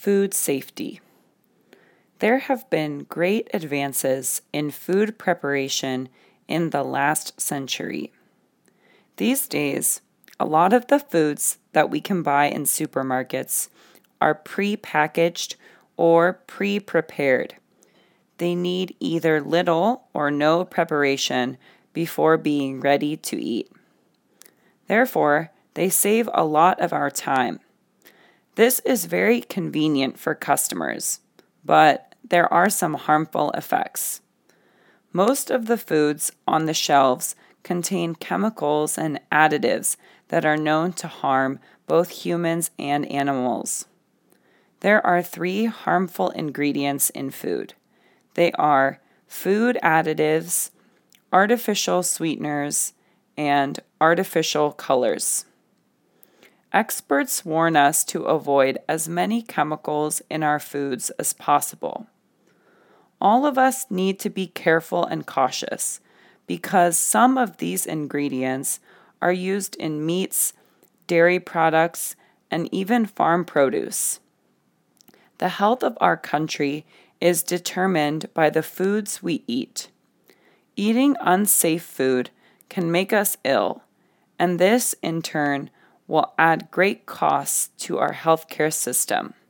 Food safety. There have been great advances in food preparation in the last century. These days, a lot of the foods that we can buy in supermarkets are pre-packaged or pre-prepared. They need either little or no preparation before being ready to eat. Therefore, they save a lot of our time. This is very convenient for customers, but there are some harmful effects. Most of the foods on the shelves contain chemicals and additives that are known to harm both humans and animals. There are 3 harmful ingredients in food. They are food additives, artificial sweeteners, and artificial colors. Experts warn us to avoid as many chemicals in our foods as possible. All of us need to be careful and cautious because some of these ingredients are used in meats, dairy products, and even farm produce. The health of our country is determined by the foods we eat. Eating unsafe food can make us ill, and this, in turn, will add great costs to our healthcare system.